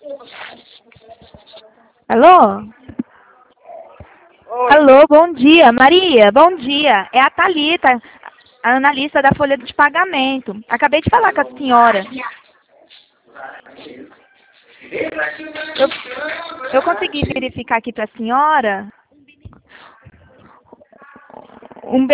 Alô? Oi. Alô, bom dia. Maria, bom dia. É a Thalita, a analista da folha de pagamento. Acabei de falar com a senhora. Eu consegui verificar aqui para a senhora um